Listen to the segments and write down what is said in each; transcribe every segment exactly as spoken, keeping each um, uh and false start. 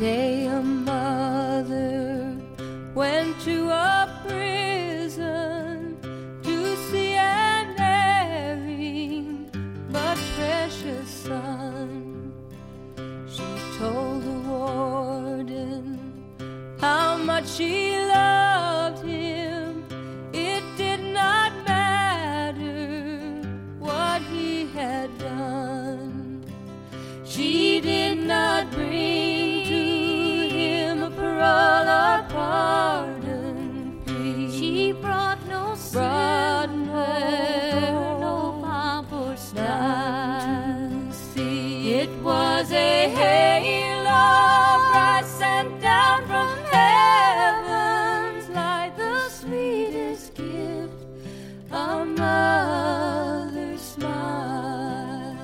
day a mother went to a prison to see an erring but precious son. She told the warden how much she loved him. It did not matter what he had done. She did not bring to him a parole or pardon plea. She brought no Brought silver, no pomp or style. to see. It was a halo bright sent down from heaven's light, the sweetest gift, a mother's smile.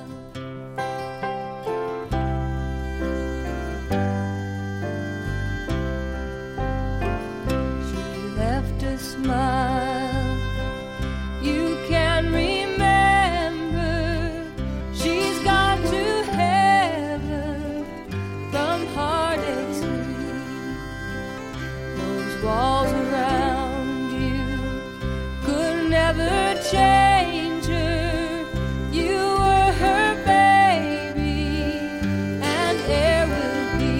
She left a smile you can remember. She's gone to heaven from heartache's free. Those walls around you could never change her. You were her baby, and there will be.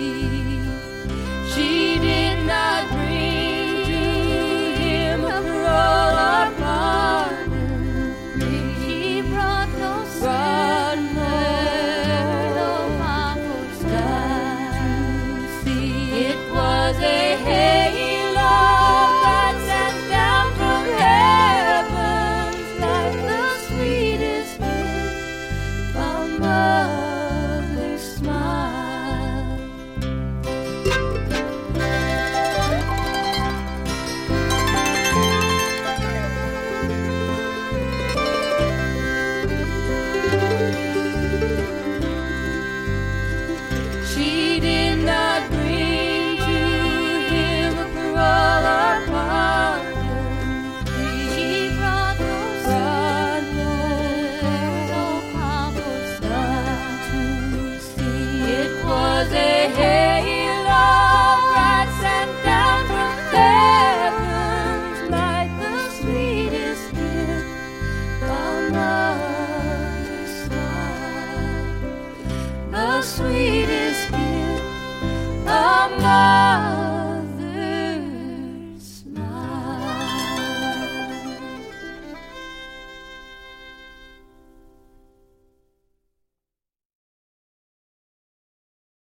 She did not bring to him a parole or pardon plea. She brought no Brought silver, no pomp or style. to see. It was a halo that sent down from heaven's light, the sweetest gift, a mother's smile. She did not bring to him a parole or pardon plea. She brought no Brought silver, no pomp or style. to see. It was a halo bright sent down from heaven's light, the sweetest gift, a mother's smile, the sweetest gift, a mother's